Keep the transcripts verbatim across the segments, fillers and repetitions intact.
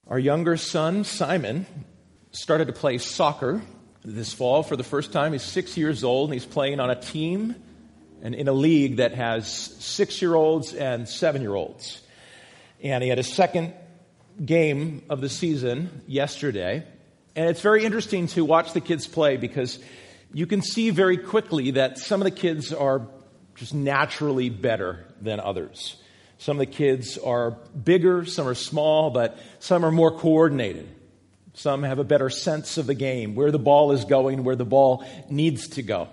Our younger son, Simon, started to play soccer this fall for the first time. He's six years old, and he's playing on a team and in a league that has six-year-olds and seven-year-olds. And he had his second game of the season yesterday. And it's very interesting to watch the kids play because you can see very quickly that some of the kids are just naturally better than others. Some of the kids are bigger, some are small, but some are more coordinated. Some have a better sense of the game, where the ball is going, where the ball needs to go.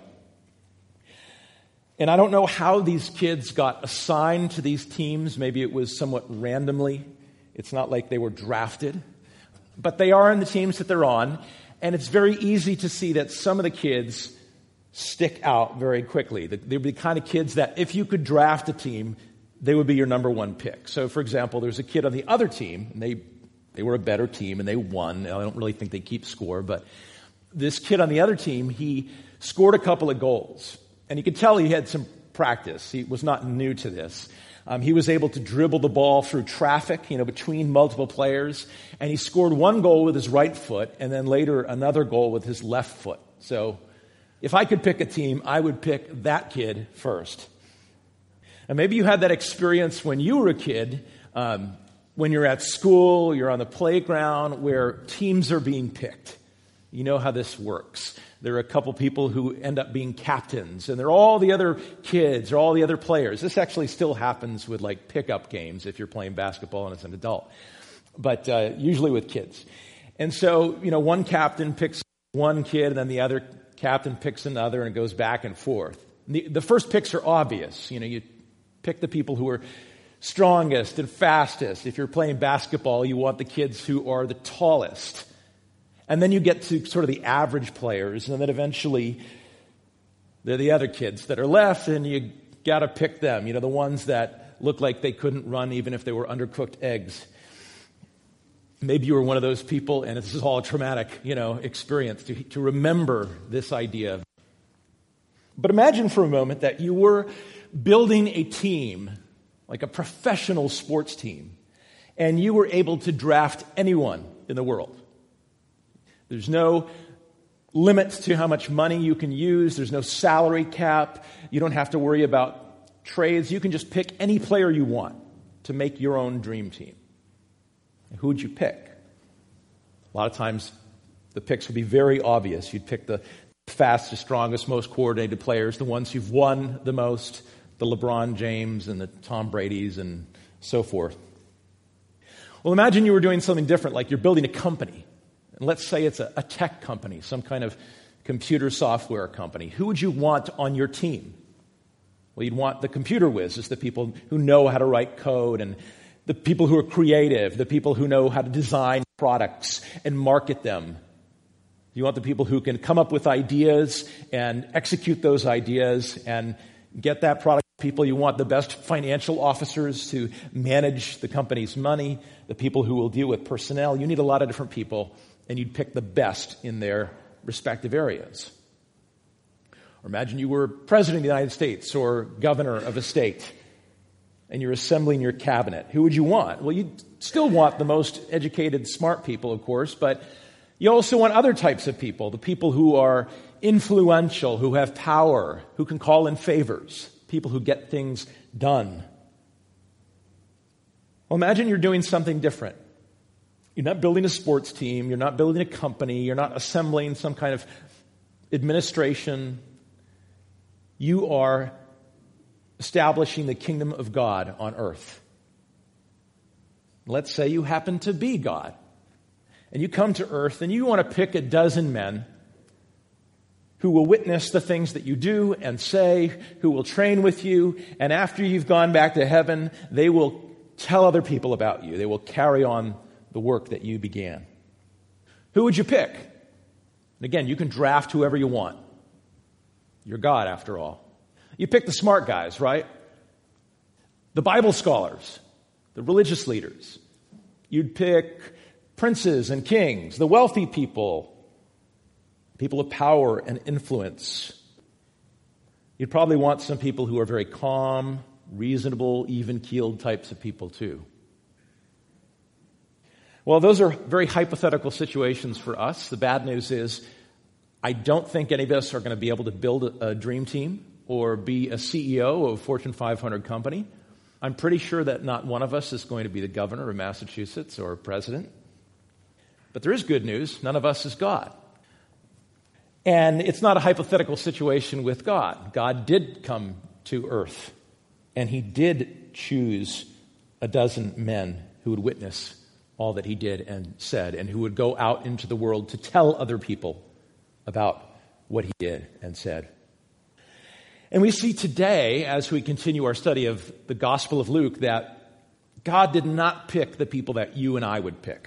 And I don't know how these kids got assigned to these teams. Maybe it was somewhat randomly. It's not like they were drafted. But they are in the teams that they're on. And it's very easy to see that some of the kids stick out very quickly. They're the kind of kids that if you could draft a team, they would be your number one pick. So, for example, there's a kid on the other team, and they they were a better team, and they won. I don't really think they keep score, but this kid on the other team, he scored a couple of goals. And you could tell he had some practice. He was not new to this. Um, he was able to dribble the ball through traffic, you know, between multiple players. And he scored one goal with his right foot, and then later another goal with his left foot. So if I could pick a team, I would pick that kid first. And maybe you had that experience when you were a kid, um, when you're at school, you're on the playground, where teams are being picked. You know how this works. There are a couple people who end up being captains, and they're all the other kids or all the other players. This actually still happens with like pickup games if you're playing basketball and as an adult, but uh, usually with kids. And so, you know, one captain picks one kid, and then the other captain picks another, and it goes back and forth. The, the first picks are obvious. You know, you pick the people who are strongest and fastest. If you're playing basketball, you want the kids who are the tallest. And then you get to sort of the average players, and then eventually they're the other kids that are left, and you got to pick them. You know, the ones that look like they couldn't run even if they were undercooked eggs. Maybe you were one of those people, and this is all a traumatic, you know, experience to, to remember this idea. But imagine for a moment that you were building a team, like a professional sports team, and you were able to draft anyone in the world. There's no limits to how much money you can use. There's no salary cap. You don't have to worry about trades. You can just pick any player you want to make your own dream team. Who would you pick? A lot of times the picks would be very obvious. You'd pick the fastest, strongest, most coordinated players, the ones who've won the most, the LeBron James and the Tom Brady's and so forth. Well, imagine you were doing something different, like you're building a company. And let's say it's a, a tech company, some kind of computer software company. Who would you want on your team? Well, you'd want the computer whizzes, the people who know how to write code, and the people who are creative, the people who know how to design products and market them. You want the people who can come up with ideas and execute those ideas and get that product to people. You want the best financial officers to manage the company's money, the people who will deal with personnel. You need a lot of different people, and you'd pick the best in their respective areas. Or imagine you were president of the United States or governor of a state, and you're assembling your cabinet. Who would you want? Well, you'd still want the most educated, smart people, of course, but you also want other types of people, the people who are influential, who have power, who can call in favors, people who get things done. Well, imagine you're doing something different. You're not building a sports team. You're not building a company. You're not assembling some kind of administration. You are establishing the kingdom of God on earth. Let's say you happen to be God. And you come to earth and you want to pick a dozen men who will witness the things that you do and say, who will train with you. And after you've gone back to heaven, they will tell other people about you. They will carry on the work that you began. Who would you pick? And again, you can draft whoever you want. You're God, after all. You pick the smart guys, right? The Bible scholars, the religious leaders. You'd pick princes and kings, the wealthy people, people of power and influence. You'd probably want some people who are very calm, reasonable, even-keeled types of people too. Well, those are very hypothetical situations for us. The bad news is I don't think any of us are going to be able to build a, a dream team or be a C E O of a Fortune five hundred company. I'm pretty sure that not one of us is going to be the governor of Massachusetts or president. But there is good news. None of us is God. And it's not a hypothetical situation with God. God did come to earth, and he did choose a dozen men who would witness all that he did and said, and who would go out into the world to tell other people about what he did and said. And we see today, as we continue our study of the Gospel of Luke, that God did not pick the people that you and I would pick.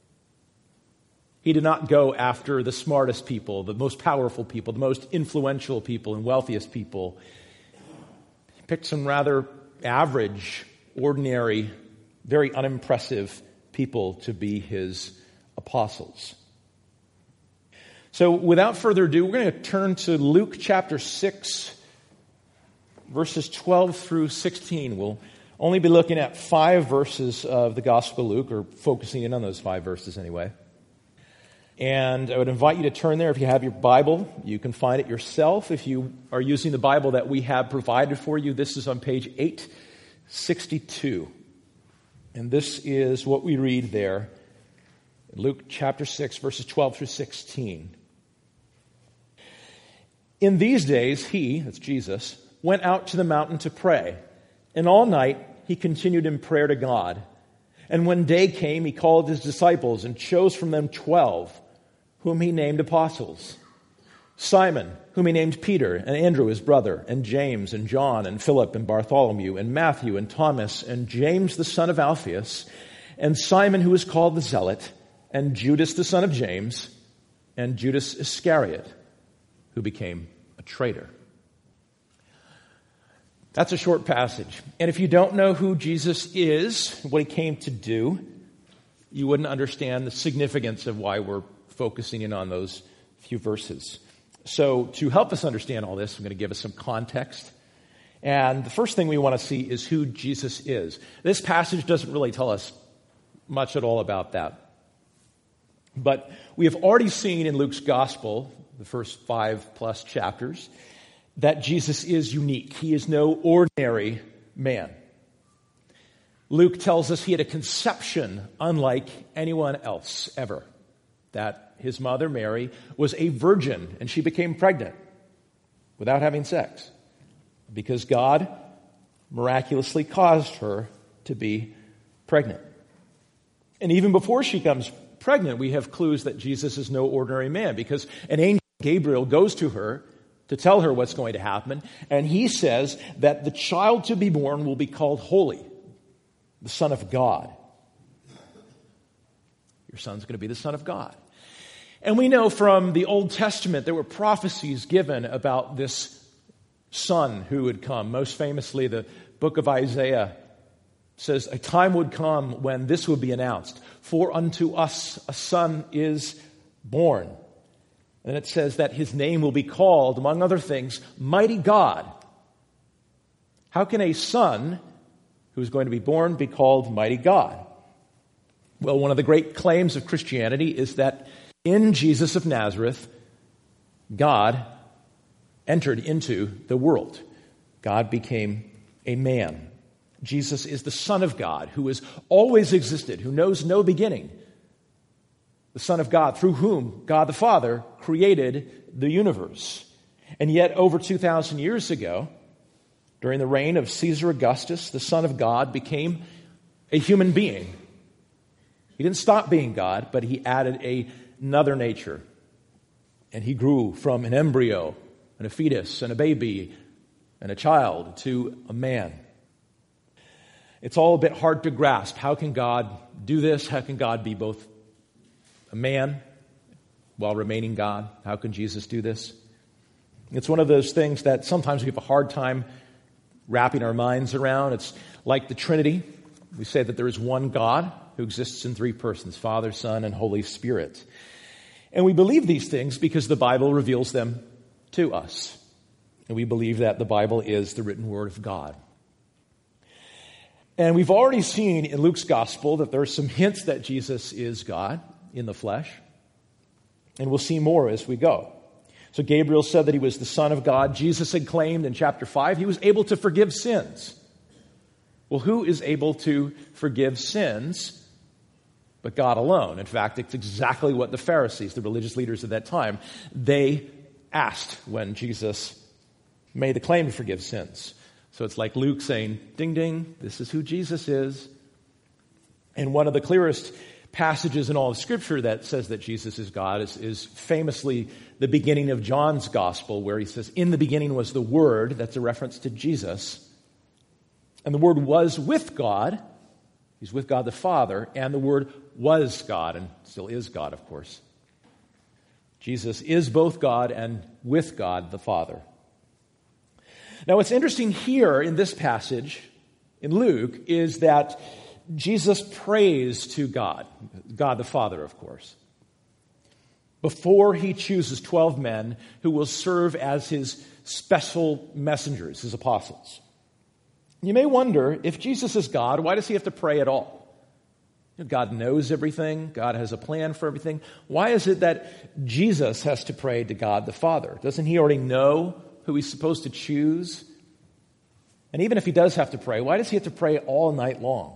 He did not go after the smartest people, the most powerful people, the most influential people and wealthiest people. He picked some rather average, ordinary, very unimpressive people to be his apostles. So without further ado, we're going to turn to Luke chapter six, verses twelve through sixteen. We'll only be looking at five verses of the Gospel of Luke, or focusing in on those five verses anyway. And I would invite you to turn there if you have your Bible. You can find it yourself. If you are using the Bible that we have provided for you, this is on page eight sixty-two. And this is what we read there in Luke chapter six, verses twelve through sixteen. In these days, he, that's Jesus, went out to the mountain to pray, and all night he continued in prayer to God. And when day came, he called his disciples and chose from them twelve, whom he named apostles. Simon, whom he named Peter, and Andrew his brother, and James, and John, and Philip, and Bartholomew, and Matthew, and Thomas, and James the son of Alphaeus, and Simon who was called the Zealot, and Judas the son of James, and Judas Iscariot, who became a traitor. That's a short passage. And if you don't know who Jesus is, what he came to do, you wouldn't understand the significance of why we're focusing in on those few verses. So to help us understand all this, I'm going to give us some context. And the first thing we want to see is who Jesus is. This passage doesn't really tell us much at all about that. But we have already seen in Luke's gospel, the first five plus chapters, that Jesus is unique. He is no ordinary man. Luke tells us he had a conception unlike anyone else ever. That his mother, Mary, was a virgin, and she became pregnant without having sex because God miraculously caused her to be pregnant. And even before she comes pregnant, we have clues that Jesus is no ordinary man, because an angel, Gabriel, goes to her to tell her what's going to happen, and he says that the child to be born will be called Holy, the Son of God. Your son's going to be the Son of God. And we know from the Old Testament there were prophecies given about this son who would come. Most famously, the book of Isaiah says a time would come when this would be announced. For unto us a son is born. And it says that his name will be called, among other things, Mighty God. How can a son who is going to be born be called Mighty God? Well, one of the great claims of Christianity is that in Jesus of Nazareth, God entered into the world. God became a man. Jesus is the Son of God, who has always existed, who knows no beginning. The Son of God, through whom God the Father created the universe. And yet, over two thousand years ago, during the reign of Caesar Augustus, the Son of God became a human being. He didn't stop being God, but he added a, another nature. And he grew from an embryo and a fetus and a baby and a child to a man. It's all a bit hard to grasp. How can God do this? How can God be both a man while remaining God? How can Jesus do this? It's one of those things that sometimes we have a hard time wrapping our minds around. It's like the Trinity. We say that there is one God who exists in three persons, Father, Son, and Holy Spirit. And we believe these things because the Bible reveals them to us. And we believe that the Bible is the written word of God. And we've already seen in Luke's gospel that there are some hints that Jesus is God in the flesh. And we'll see more as we go. So Gabriel said that he was the Son of God. Jesus had claimed in chapter five he was able to forgive sins. Well, who is able to forgive sins but God alone? In fact, it's exactly what the Pharisees, the religious leaders of that time, they asked when Jesus made the claim to forgive sins. So it's like Luke saying, ding, ding, this is who Jesus is. And one of the clearest passages in all of Scripture that says that Jesus is God is, is famously the beginning of John's Gospel, where he says, in the beginning was the Word. That's a reference to Jesus. And the Word was with God. He's with God the Father. And the Word was God, and still is God, of course. Jesus is both God and with God the Father. Now, what's interesting here in this passage in Luke is that Jesus prays to God, God the Father, of course, before he chooses twelve men who will serve as his special messengers, his apostles. You may wonder, if Jesus is God, why does he have to pray at all? God knows everything. God has a plan for everything. Why is it that Jesus has to pray to God the Father? Doesn't he already know who he's supposed to choose? And even if he does have to pray, why does he have to pray all night long?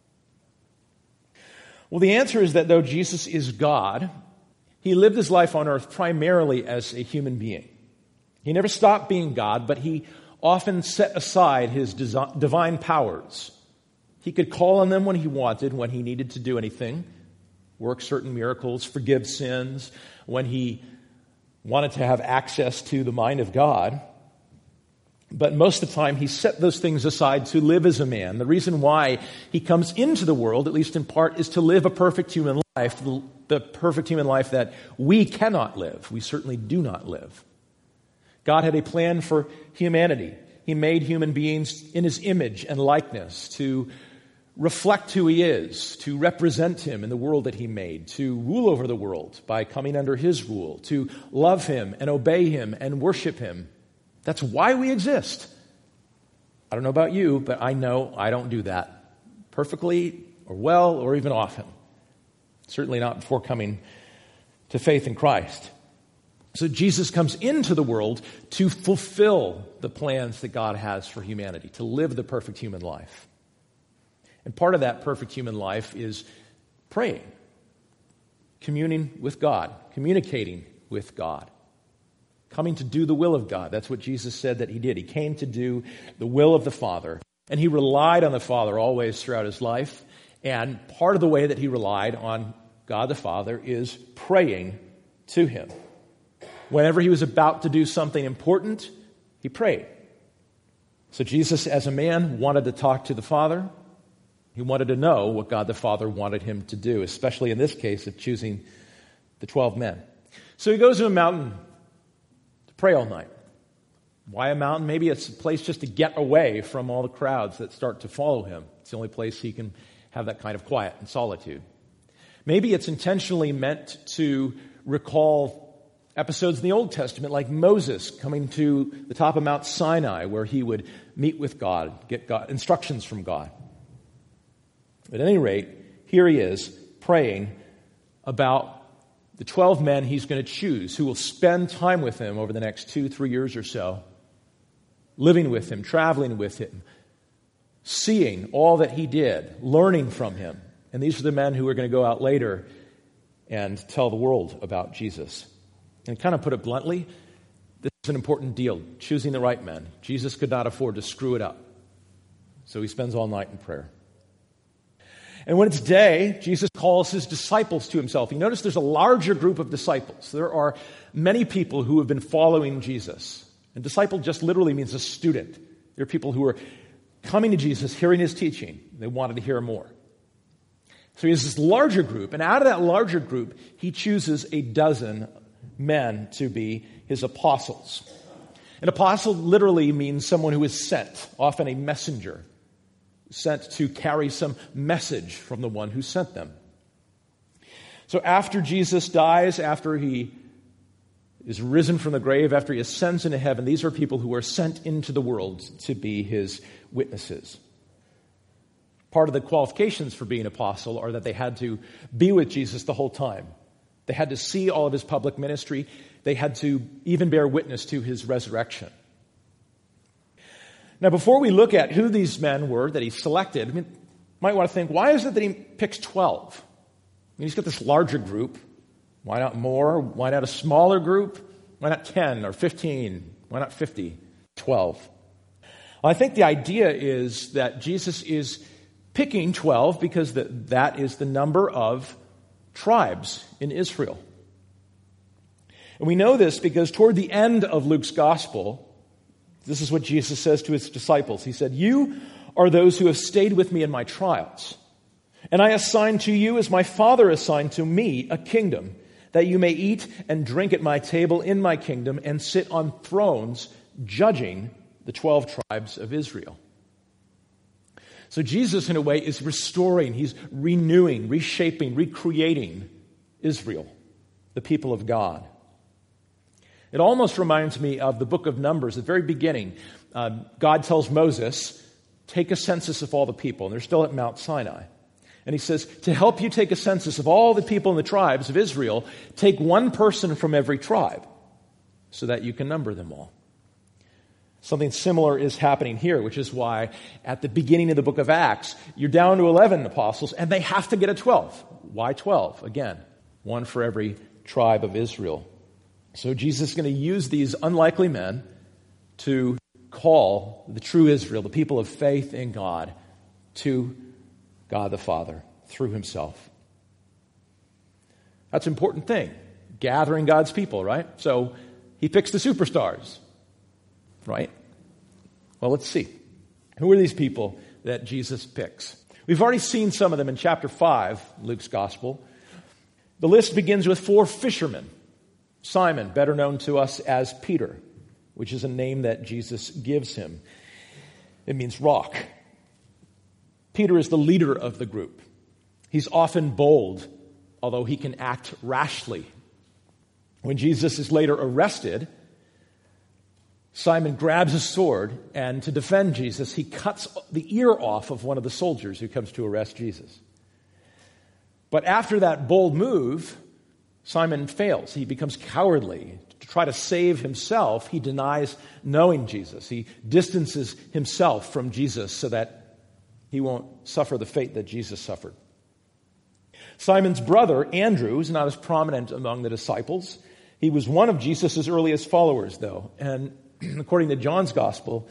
Well, the answer is that though Jesus is God, he lived his life on earth primarily as a human being. He never stopped being God, but he often set aside his divine powers. He could call on them when he wanted, when he needed to do anything, work certain miracles, forgive sins, when he wanted to have access to the mind of God. But most of the time, he set those things aside to live as a man. The reason why he comes into the world, at least in part, is to live a perfect human life, the, the perfect human life that we cannot live. We certainly do not live. God had a plan for humanity. He made human beings in his image and likeness to reflect who he is, to represent him in the world that he made, to rule over the world by coming under his rule, to love him and obey him and worship him. That's why we exist. I don't know about you, but I know I don't do that perfectly or well or even often. Certainly not before coming to faith in Christ. So Jesus comes into the world to fulfill the plans that God has for humanity, to live the perfect human life. And part of that perfect human life is praying, communing with God, communicating with God, coming to do the will of God. That's what Jesus said that he did. He came to do the will of the Father, and he relied on the Father always throughout his life. And part of the way that he relied on God the Father is praying to him. Whenever he was about to do something important, he prayed. So Jesus, as a man, wanted to talk to the Father. He wanted to know what God the Father wanted him to do, especially in this case of choosing the twelve men. So he goes to a mountain to pray all night. Why a mountain? Maybe it's a place just to get away from all the crowds that start to follow him. It's the only place he can have that kind of quiet and solitude. Maybe it's intentionally meant to recall episodes in the Old Testament, like Moses coming to the top of Mount Sinai, where he would meet with God, get God, instructions from God. At any rate, here he is praying about the twelve men he's going to choose who will spend time with him over the next two, three years or so, living with him, traveling with him, seeing all that he did, learning from him. And these are the men who are going to go out later and tell the world about Jesus. And kind of put it bluntly, this is an important deal, choosing the right men. Jesus could not afford to screw it up. So he spends all night in prayer. And when it's day, Jesus calls his disciples to himself. You notice there's a larger group of disciples. There are many people who have been following Jesus. And disciple just literally means a student. There are people who are coming to Jesus, hearing his teaching. They wanted to hear more. So he has this larger group, and out of that larger group, he chooses a dozen men to be his apostles. An apostle literally means someone who is sent, often a messenger, sent to carry some message from the one who sent them. So after Jesus dies, after he is risen from the grave, after he ascends into heaven, these are people who are sent into the world to be his witnesses. Part of the qualifications for being an apostle are that they had to be with Jesus the whole time. They had to see all of his public ministry. They had to even bear witness to his resurrection. Now, before we look at who these men were that he selected, I mean, you might want to think, why is it that he picks twelve? I mean, he's got this larger group. Why not more? Why not a smaller group? Why not ten or fifteen? Why not fifty? twelve. Well, I think the idea is that Jesus is picking twelve because that, that is the number of tribes in Israel. And we know this because toward the end of Luke's gospel, this is what Jesus says to his disciples. He said, "You are those who have stayed with me in my trials. And I assign to you, as my Father assigned to me, a kingdom, that you may eat and drink at my table in my kingdom and sit on thrones judging the twelve tribes of Israel." So Jesus, in a way, is restoring, he's renewing, reshaping, recreating Israel, the people of God. It almost reminds me of the book of Numbers. At the very beginning, uh, God tells Moses, take a census of all the people. And they're still at Mount Sinai. And he says, to help you take a census of all the people in the tribes of Israel, take one person from every tribe so that you can number them all. Something similar is happening here, which is why at the beginning of the book of Acts, you're down to eleven apostles, and they have to get a twelve. Why twelve? Again, one for every tribe of Israel. So Jesus is going to use these unlikely men to call the true Israel, the people of faith in God, to God the Father through himself. That's an important thing, gathering God's people, right? So he picks the superstars, right? Well, let's see. Who are these people that Jesus picks? We've already seen some of them in chapter five, Luke's gospel. The list begins with four fishermen. Simon, better known to us as Peter, which is a name that Jesus gives him. It means rock. Peter is the leader of the group. He's often bold, although he can act rashly. When Jesus is later arrested, Simon grabs a sword, and to defend Jesus, he cuts the ear off of one of the soldiers who comes to arrest Jesus. But after that bold move, Simon fails. He becomes cowardly. To try to save himself, he denies knowing Jesus. He distances himself from Jesus so that he won't suffer the fate that Jesus suffered. Simon's brother, Andrew, is not as prominent among the disciples. He was one of Jesus' earliest followers, though. And according to John's gospel,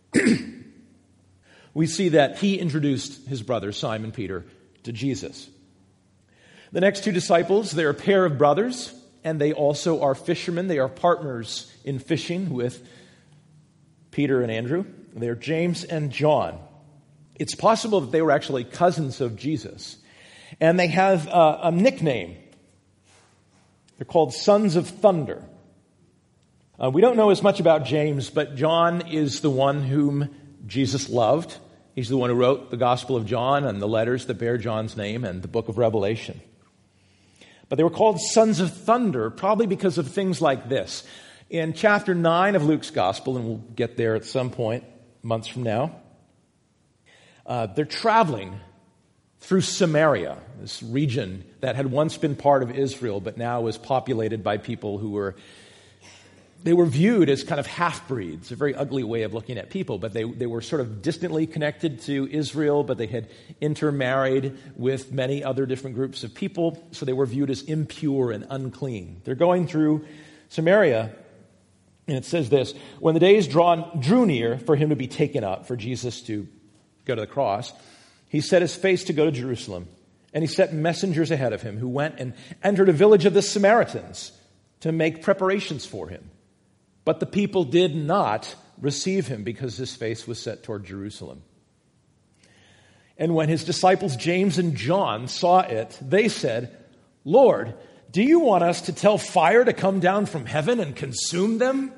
we see that he introduced his brother, Simon Peter, to Jesus. The next two disciples, they're a pair of brothers, and they also are fishermen. They are partners in fishing with Peter and Andrew. They're James and John. It's possible that they were actually cousins of Jesus. And they have a, a nickname. They're called Sons of Thunder. Uh, we don't know as much about James, but John is the one whom Jesus loved. He's the one who wrote the Gospel of John and the letters that bear John's name and the book of Revelation. But they were called Sons of Thunder probably because of things like this. In chapter nine of Luke's Gospel, and we'll get there at some point, months from now, uh, they're traveling through Samaria, this region that had once been part of Israel, but now was populated by people who were, they were viewed as kind of half-breeds, a very ugly way of looking at people, but they, they were sort of distantly connected to Israel, but they had intermarried with many other different groups of people, so they were viewed as impure and unclean. They're going through Samaria, and it says this, when the days drawn, drew near for him to be taken up, for Jesus to go to the cross, he set his face to go to Jerusalem, and he sent messengers ahead of him who went and entered a village of the Samaritans to make preparations for him. But the people did not receive him because his face was set toward Jerusalem. And when his disciples James and John saw it, they said, Lord, do you want us to tell fire to come down from heaven and consume them?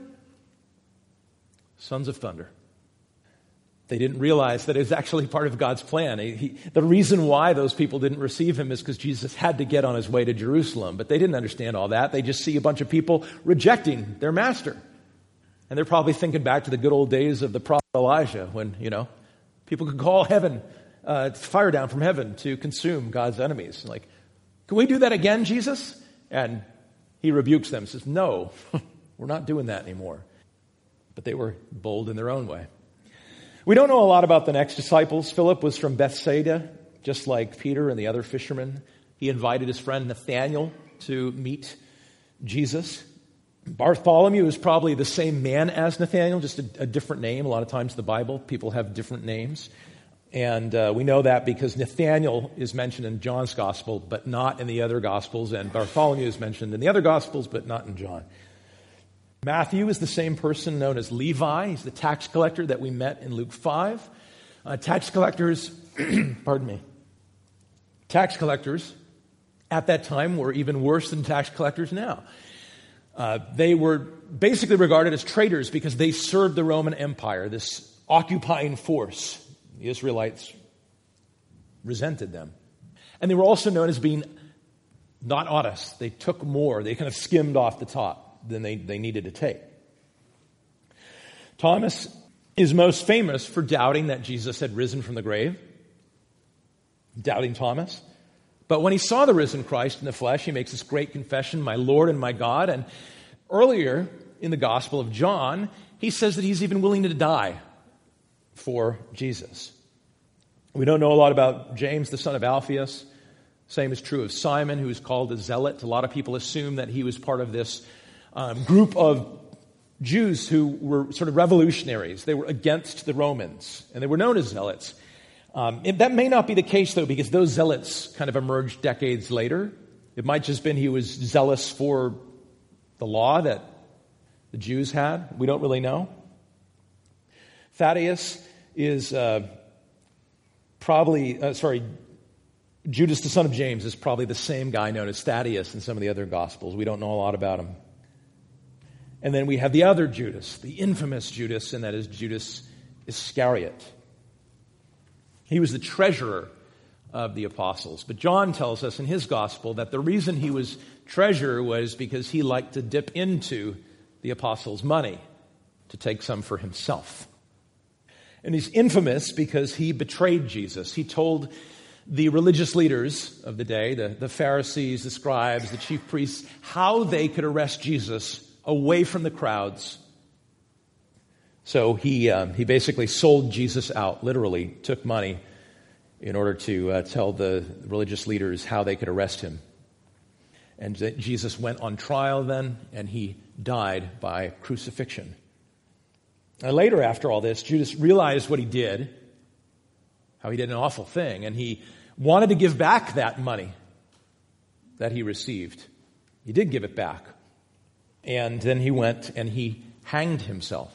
Sons of thunder. They didn't realize that it was actually part of God's plan. He, he, the reason why those people didn't receive him is because Jesus had to get on his way to Jerusalem. But they didn't understand all that. They just see a bunch of people rejecting their master. And they're probably thinking back to the good old days of the prophet Elijah when, you know, people could call heaven uh, fire down from heaven to consume God's enemies. Like, can we do that again, Jesus? And he rebukes them, says, no, we're not doing that anymore. But they were bold in their own way. We don't know a lot about the next disciples. Philip was from Bethsaida, just like Peter and the other fishermen. He invited his friend Nathanael to meet Jesus. Bartholomew is probably the same man as Nathanael, just a, a different name. A lot of times in the Bible, people have different names. And uh, we know that because Nathanael is mentioned in John's Gospel, but not in the other Gospels. And Bartholomew is mentioned in the other Gospels, but not in John. Matthew is the same person known as Levi. He's the tax collector that we met in Luke five. Uh, tax collectors, pardon me, tax collectors at that time were even worse than tax collectors now. Uh, they were basically regarded as traitors because they served the Roman Empire, this occupying force. The Israelites resented them. And they were also known as being not honest. They took more. They kind of skimmed off the top than they, they needed to take. Thomas is most famous for doubting that Jesus had risen from the grave. Doubting Thomas. But when he saw the risen Christ in the flesh, he makes this great confession, my Lord and my God. And earlier in the Gospel of John, he says that he's even willing to die for Jesus. We don't know a lot about James, the son of Alphaeus. Same is true of Simon, who is called a zealot. A lot of people assume that he was part of this um, group of Jews who were sort of revolutionaries. They were against the Romans, and they were known as zealots. Um, it, that may not be the case, though, because those zealots kind of emerged decades later. It might just been he was zealous for the law that the Jews had. We don't really know. Thaddeus is uh, probably, uh, sorry, Judas, the son of James, is probably the same guy known as Thaddeus in some of the other Gospels. We don't know a lot about him. And then we have the other Judas, the infamous Judas, and that is Judas Iscariot. He was the treasurer of the apostles. But John tells us in his gospel that the reason he was treasurer was because he liked to dip into the apostles' money to take some for himself. And he's infamous because he betrayed Jesus. He told the religious leaders of the day, the, the Pharisees, the scribes, the chief priests, how they could arrest Jesus away from the crowds. So he um, he basically sold Jesus out, literally took money in order to uh, tell the religious leaders how they could arrest him. And Jesus went on trial then, and he died by crucifixion. And later, after all this, Judas realized what he did, how he did an awful thing, and he wanted to give back that money that he received. He did give it back. And then he went and he hanged himself.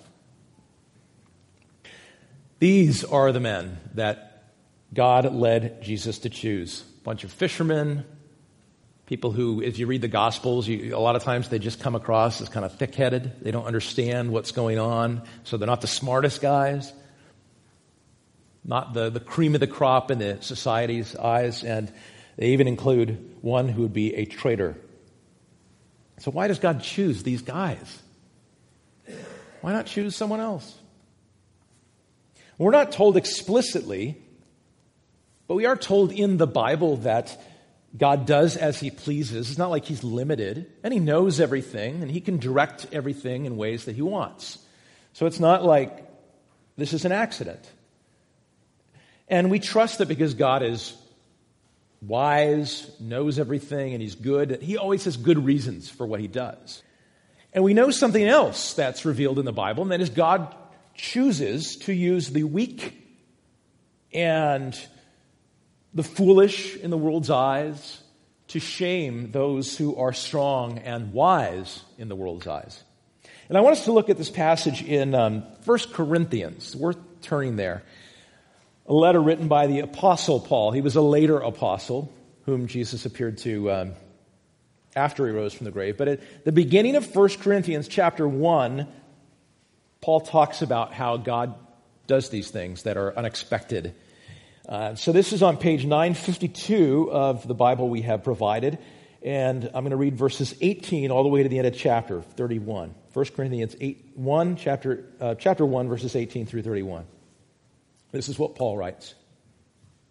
These are the men that God led Jesus to choose. A bunch of fishermen, people who, if you read the Gospels, you, a lot of times they just come across as kind of thick-headed. They don't understand what's going on, so they're not the smartest guys, not the, the cream of the crop in the society's eyes, and they even include one who would be a traitor. So why does God choose these guys? Why not choose someone else? We're not told explicitly, but we are told in the Bible that God does as he pleases. It's not like he's limited, and he knows everything, and he can direct everything in ways that he wants. So it's not like this is an accident. And we trust that because God is wise, knows everything, and he's good, that he always has good reasons for what he does. And we know something else that's revealed in the Bible, and that is God chooses to use the weak and the foolish in the world's eyes to shame those who are strong and wise in the world's eyes. And I want us to look at this passage in um, First Corinthians. It's worth turning there. A letter written by the Apostle Paul. He was a later apostle whom Jesus appeared to um, after he rose from the grave. But at the beginning of First Corinthians chapter one, Paul talks about how God does these things that are unexpected. Uh, so this is on page nine fifty-two of the Bible we have provided. And I'm going to read verses eighteen all the way to the end of chapter thirty-one. First Corinthians eight, one, chapter, uh, chapter one, verses eighteen through thirty-one. This is what Paul writes.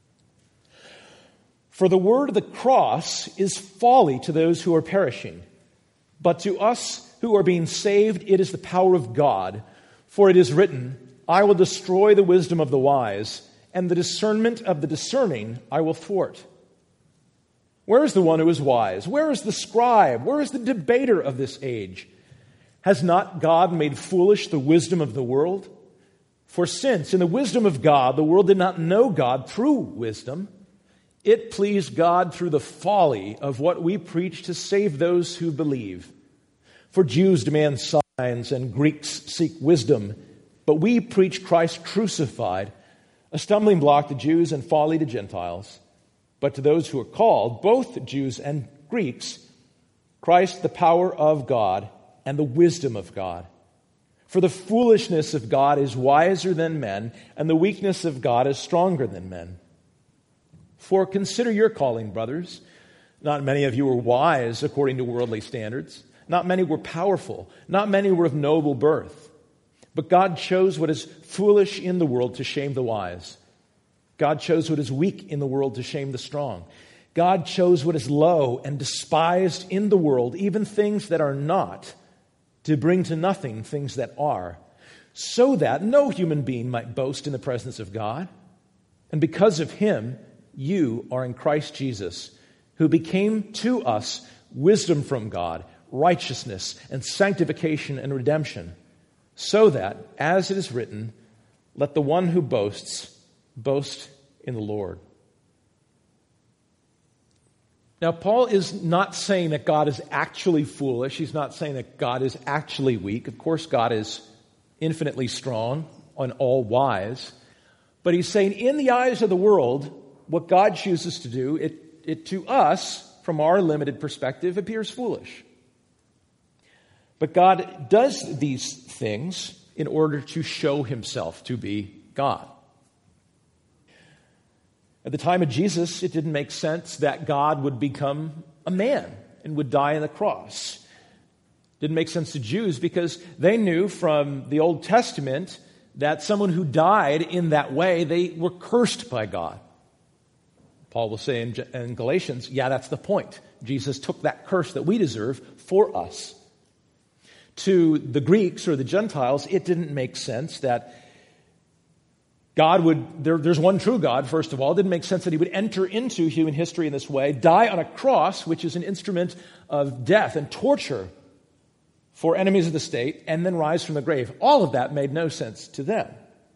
For the word of the cross is folly to those who are perishing, but to us who are being saved, it is the power of God. For it is written, I will destroy the wisdom of the wise, and the discernment of the discerning I will thwart. Where is the one who is wise? Where is the scribe? Where is the debater of this age? Has not God made foolish the wisdom of the world? For since in the wisdom of God the world did not know God through wisdom, it pleased God through the folly of what we preach to save those who believe. For Jews demand signs and Greeks seek wisdom, but we preach Christ crucified, a stumbling block to Jews and folly to Gentiles. But to those who are called, both Jews and Greeks, Christ the power of God and the wisdom of God. For the foolishness of God is wiser than men, and the weakness of God is stronger than men. For consider your calling, brothers. Not many of you were wise according to worldly standards. Not many were powerful. Not many were of noble birth. But God chose what is foolish in the world to shame the wise. God chose what is weak in the world to shame the strong. God chose what is low and despised in the world, even things that are not, to bring to nothing things that are, so that no human being might boast in the presence of God. And because of him, you are in Christ Jesus, who became to us wisdom from God, righteousness and sanctification and redemption, so that, as it is written, let the one who boasts boast in the Lord. Now, Paul is not saying that God is actually foolish. He's not saying that God is actually weak. Of course, God is infinitely strong and all wise. But he's saying in the eyes of the world, what God chooses to do, it, it to us, from our limited perspective, appears foolish. But God does these things in order to show himself to be God. At the time of Jesus, it didn't make sense that God would become a man and would die on the cross. It didn't make sense to Jews because they knew from the Old Testament that someone who died in that way, they were cursed by God. Paul will say in, in Galatians, yeah, that's the point. Jesus took that curse that we deserve for us. To the Greeks or the Gentiles, it didn't make sense that God would, there, there's one true God, first of all. It didn't make sense that he would enter into human history in this way, die on a cross, which is an instrument of death and torture for enemies of the state, and then rise from the grave. All of that made no sense to them.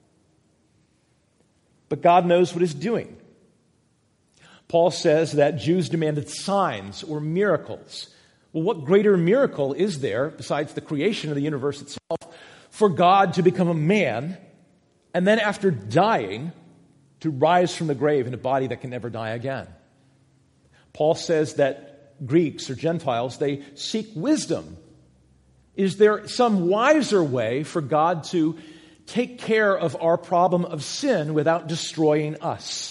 But God knows what he's doing. Paul says that Jews demanded signs or miracles. Well, what greater miracle is there, besides the creation of the universe itself, for God to become a man, and then after dying, to rise from the grave in a body that can never die again? Paul says that Greeks or Gentiles, they seek wisdom. Is there some wiser way for God to take care of our problem of sin without destroying us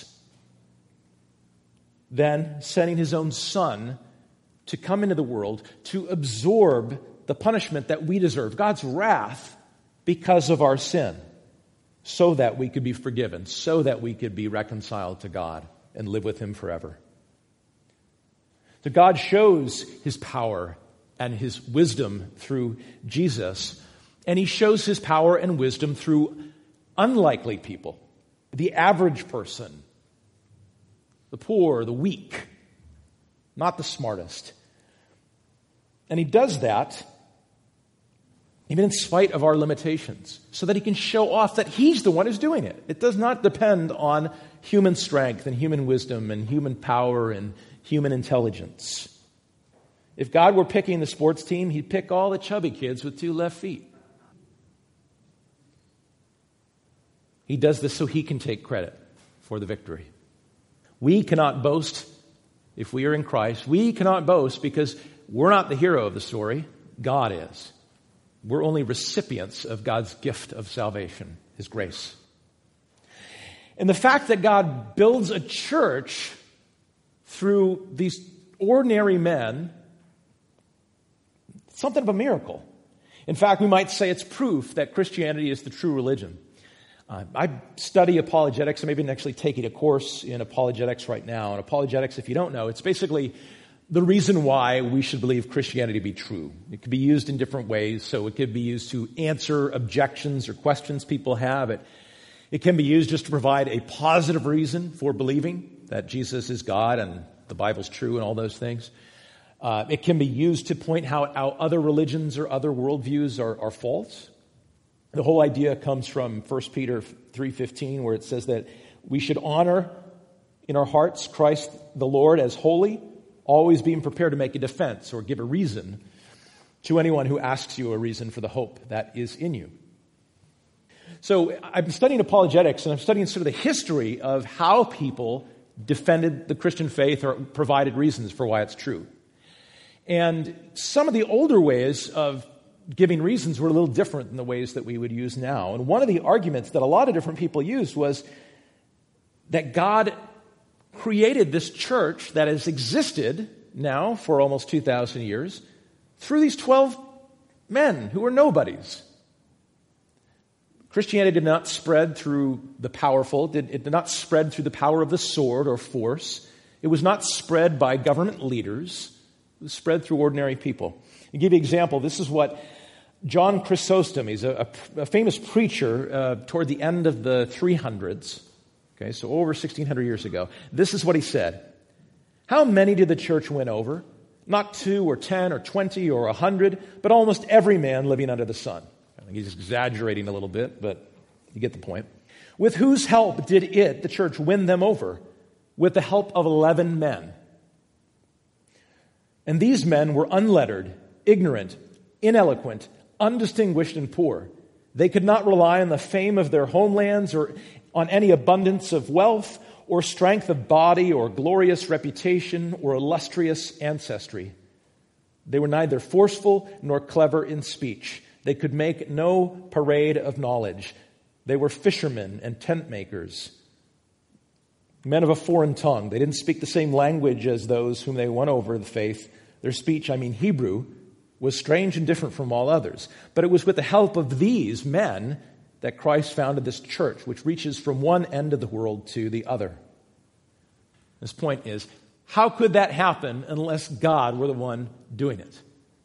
than sending his own Son to come into the world to absorb the punishment that we deserve, God's wrath, because of our sin, so that we could be forgiven, so that we could be reconciled to God and live with him forever? So God shows his power and his wisdom through Jesus, and he shows his power and wisdom through unlikely people, the average person, the poor, the weak, not the smartest. And he does that even in spite of our limitations, so that he can show off that he's the one who's doing it. It does not depend on human strength and human wisdom and human power and human intelligence. If God were picking the sports team, he'd pick all the chubby kids with two left feet. He does this so he can take credit for the victory. We cannot boast if we are in Christ. We cannot boast because we're not the hero of the story. God is. We're only recipients of God's gift of salvation, his grace. And the fact that God builds a church through these ordinary men, something of a miracle. In fact, we might say it's proof that Christianity is the true religion. Uh, I study apologetics. I'm even actually taking a course in apologetics right now. And apologetics, if you don't know, it's basically the reason why we should believe Christianity to be true. It could be used in different ways. So it could be used to answer objections or questions people have. It, it can be used just to provide a positive reason for believing that Jesus is God and the Bible's true and all those things. Uh, it can be used to point out how other religions or other worldviews are, are false. The whole idea comes from First Peter three fifteen, where it says that we should honor in our hearts Christ the Lord as holy, always being prepared to make a defense or give a reason to anyone who asks you a reason for the hope that is in you. So I've been studying apologetics, and I'm studying sort of the history of how people defended the Christian faith or provided reasons for why it's true. And some of the older ways of giving reasons were a little different than the ways that we would use now. And one of the arguments that a lot of different people used was that God created this church that has existed now for almost two thousand years through these twelve men who were nobodies. Christianity did not spread through the powerful. It did not spread through the power of the sword or force. It was not spread by government leaders. It was spread through ordinary people. To give you an example, this is what John Chrysostom, he's a, a, a famous preacher uh, toward the end of the three hundreds, okay, so over sixteen hundred years ago. This is what he said. How many did the church win over? Not two or ten or twenty or a hundred, but almost every man living under the sun. I think he's exaggerating a little bit, but you get the point. With whose help did it, the church, win them over? With the help of eleven men. And these men were unlettered, ignorant, ineloquent, undistinguished, and poor. They could not rely on the fame of their homelands or on any abundance of wealth or strength of body or glorious reputation or illustrious ancestry. They were neither forceful nor clever in speech. They could make no parade of knowledge. They were fishermen and tent makers, men of a foreign tongue. They didn't speak the same language as those whom they won over the faith. Their speech, I mean Hebrew, was strange and different from all others. But it was with the help of these men that Christ founded this church, which reaches from one end of the world to the other. This point is, how could that happen unless God were the one doing it?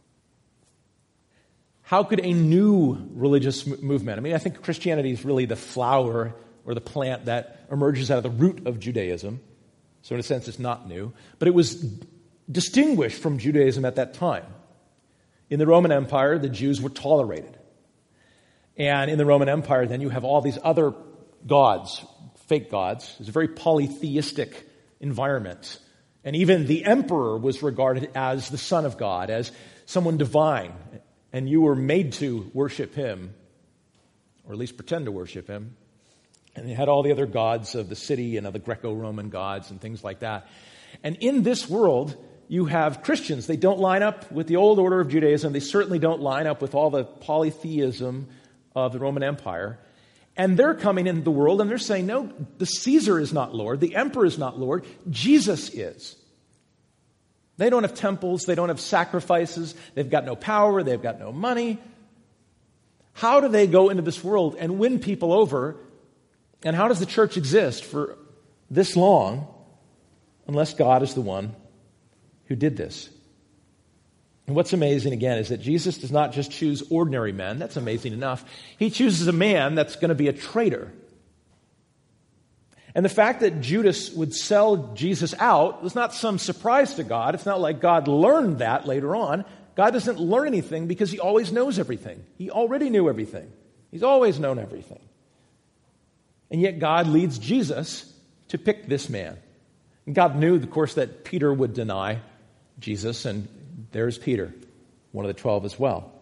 How could a new religious movement, I mean, I think Christianity is really the flower or the plant that emerges out of the root of Judaism. So in a sense, it's not new. But it was distinguished from Judaism at that time. In the Roman Empire, the Jews were tolerated. And in the Roman Empire, then you have all these other gods, fake gods. It's a very polytheistic environment. And even the emperor was regarded as the son of God, as someone divine. And you were made to worship him, or at least pretend to worship him. And they had all the other gods of the city and of the Greco-Roman gods and things like that. And in this world, you have Christians. They don't line up with the old order of Judaism. They certainly don't line up with all the polytheism of the Roman Empire. And they're coming into the world and they're saying, no, the Caesar is not Lord. The emperor is not Lord. Jesus is. They don't have temples. They don't have sacrifices. They've got no power. They've got no money. How do they go into this world and win people over? And how does the church exist for this long unless God is the one who did this? And what's amazing, again, is that Jesus does not just choose ordinary men. That's amazing enough. He chooses a man that's going to be a traitor. And the fact that Judas would sell Jesus out was not some surprise to God. It's not like God learned that later on. God doesn't learn anything because he always knows everything. He already knew everything. He's always known everything. And yet God leads Jesus to pick this man. And God knew, of course, that Peter would deny Jesus, and there's Peter, one of the twelve as well.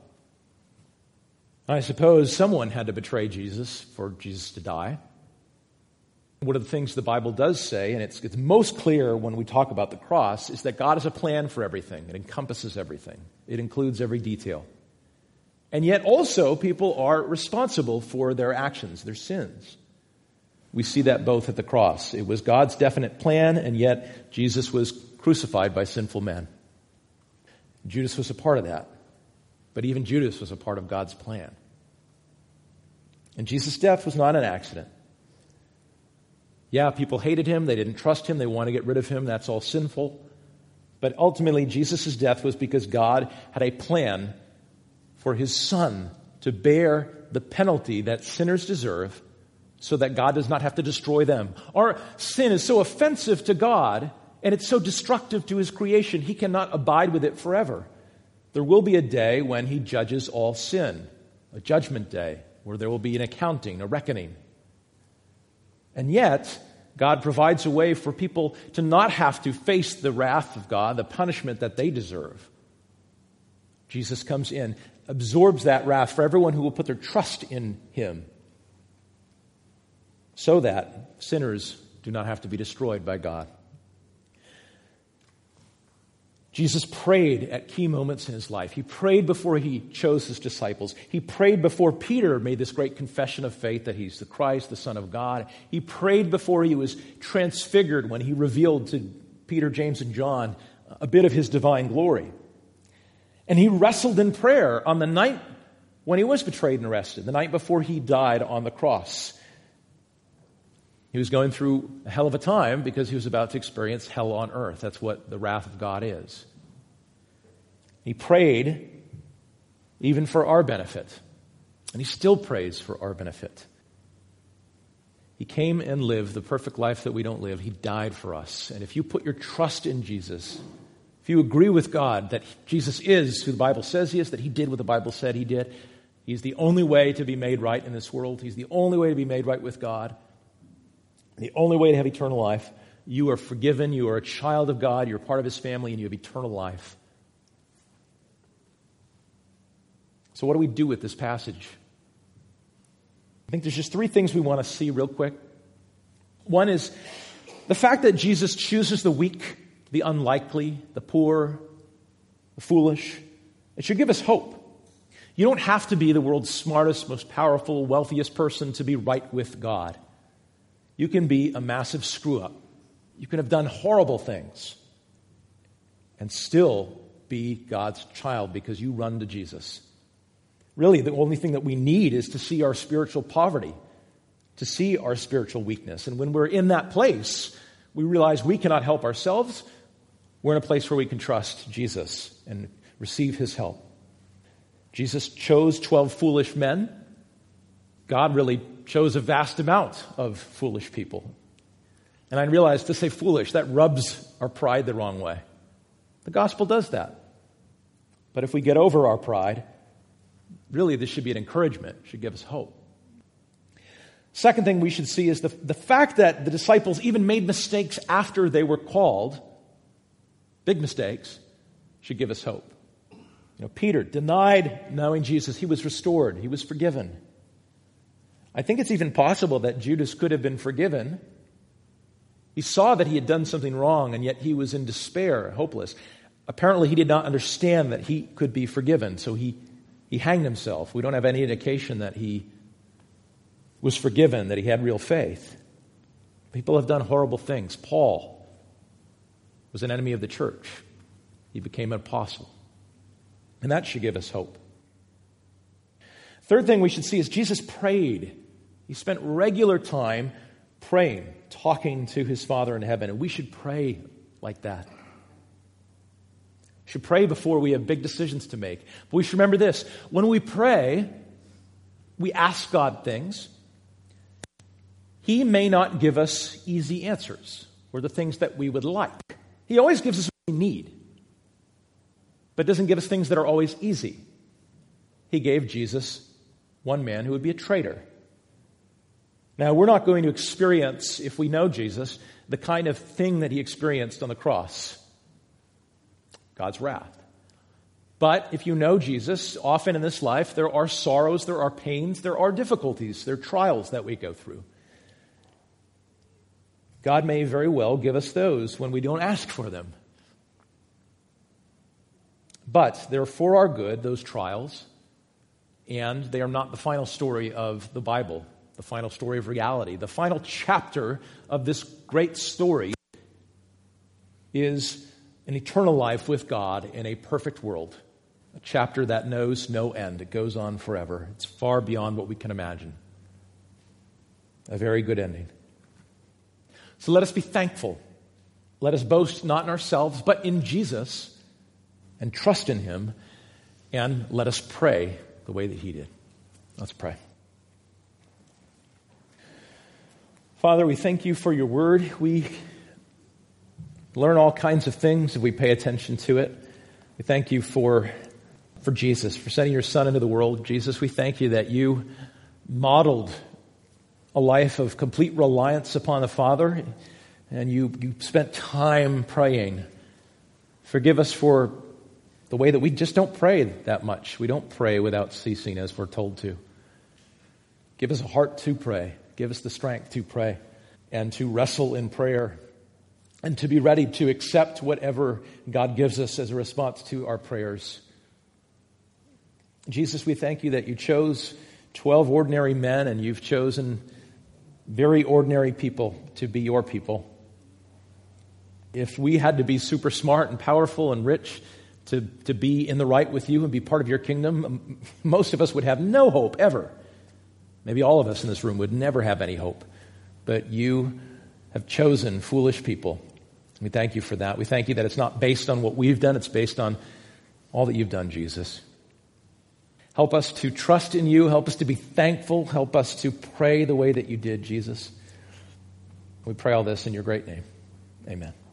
I suppose someone had to betray Jesus for Jesus to die. One of the things the Bible does say, and it's, it's most clear when we talk about the cross, is that God has a plan for everything. It encompasses everything. It includes every detail. And yet also people are responsible for their actions, their sins. We see that both at the cross. It was God's definite plan, and yet Jesus was crucified by sinful men. Judas was a part of that. But even Judas was a part of God's plan. And Jesus' death was not an accident. Yeah, people hated him. They didn't trust him. They want to get rid of him. That's all sinful. But ultimately, Jesus' death was because God had a plan for his Son to bear the penalty that sinners deserve so that God does not have to destroy them. Our sin is so offensive to God and it's so destructive to his creation, he cannot abide with it forever. There will be a day when he judges all sin, a judgment day where there will be an accounting, a reckoning. And yet, God provides a way for people to not have to face the wrath of God, the punishment that they deserve. Jesus comes in, absorbs that wrath for everyone who will put their trust in him, so that sinners do not have to be destroyed by God. Jesus prayed at key moments in his life. He prayed before he chose his disciples. He prayed before Peter made this great confession of faith that he's the Christ, the Son of God. He prayed before he was transfigured when he revealed to Peter, James, and John a bit of his divine glory. And he wrestled in prayer on the night when he was betrayed and arrested, the night before he died on the cross. He was going through a hell of a time because he was about to experience hell on earth. That's what the wrath of God is. He prayed even for our benefit. And he still prays for our benefit. He came and lived the perfect life that we don't live. He died for us. And if you put your trust in Jesus, if you agree with God that Jesus is who the Bible says he is, that he did what the Bible said he did, he's the only way to be made right in this world. He's the only way to be made right with God. The only way to have eternal life. You are forgiven. You are a child of God. You're part of his family, and you have eternal life. So what do we do with this passage? I think there's just three things we want to see real quick. One is the fact that Jesus chooses the weak, the unlikely, the poor, the foolish. It should give us hope. You don't have to be the world's smartest, most powerful, wealthiest person to be right with God. You can be a massive screw-up. You can have done horrible things and still be God's child because you run to Jesus. Really, the only thing that we need is to see our spiritual poverty, to see our spiritual weakness. And when we're in that place, we realize we cannot help ourselves. We're in a place where we can trust Jesus and receive his help. Jesus chose twelve foolish men. God really chose a vast amount of foolish people. And I realized to say foolish, that rubs our pride the wrong way. The gospel does that. But if we get over our pride, really this should be an encouragement. It should give us hope. Second thing we should see is the, the fact that the disciples even made mistakes after they were called, big mistakes, should give us hope. You know, Peter denied knowing Jesus. He was restored. He was forgiven. I think it's even possible that Judas could have been forgiven. He saw that he had done something wrong, and yet he was in despair, hopeless. Apparently, he did not understand that he could be forgiven, so he, he hanged himself. We don't have any indication that he was forgiven, that he had real faith. People have done horrible things. Paul was an enemy of the church. He became an apostle. And that should give us hope. Third thing we should see is Jesus prayed. He spent regular time praying, talking to his Father in heaven, and we should pray like that. We should pray before we have big decisions to make. But we should remember this. When we pray, we ask God things. He may not give us easy answers or the things that we would like. He always gives us what we need, but doesn't give us things that are always easy. He gave Jesus one man who would be a traitor. Now, we're not going to experience, if we know Jesus, the kind of thing that he experienced on the cross. God's wrath. But if you know Jesus, often in this life, there are sorrows, there are pains, there are difficulties, there are trials that we go through. God may very well give us those when we don't ask for them. But they're for our good, those trials, and they are not the final story of the Bible, the final story of reality. The final chapter of this great story is an eternal life with God in a perfect world, a chapter that knows no end. It goes on forever. It's far beyond what we can imagine. a very good ending. So let us be thankful. Let us boast not in ourselves, but in Jesus, and trust in him, and let us pray the way that he did. Let's pray. Father, we thank you for your word. We learn all kinds of things if we pay attention to it. We thank you for, for Jesus, for sending your Son into the world. Jesus, we thank you that you modeled a life of complete reliance upon the Father, and you, you spent time praying. Forgive us for the way that we just don't pray that much. We don't pray without ceasing as we're told to. Give us a heart to pray. Give us the strength to pray and to wrestle in prayer and to be ready to accept whatever God gives us as a response to our prayers. Jesus, we thank you that you chose twelve ordinary men and you've chosen very ordinary people to be your people. If we had to be super smart and powerful and rich to, to be in the right with you and be part of your kingdom, most of us would have no hope ever. Maybe all of us in this room would never have any hope. But you have chosen foolish people. We thank you for that. We thank you that it's not based on what we've done. It's based on all that you've done, Jesus. Help us to trust in you. Help us to be thankful. Help us to pray the way that you did, Jesus. We pray all this in your great name. Amen.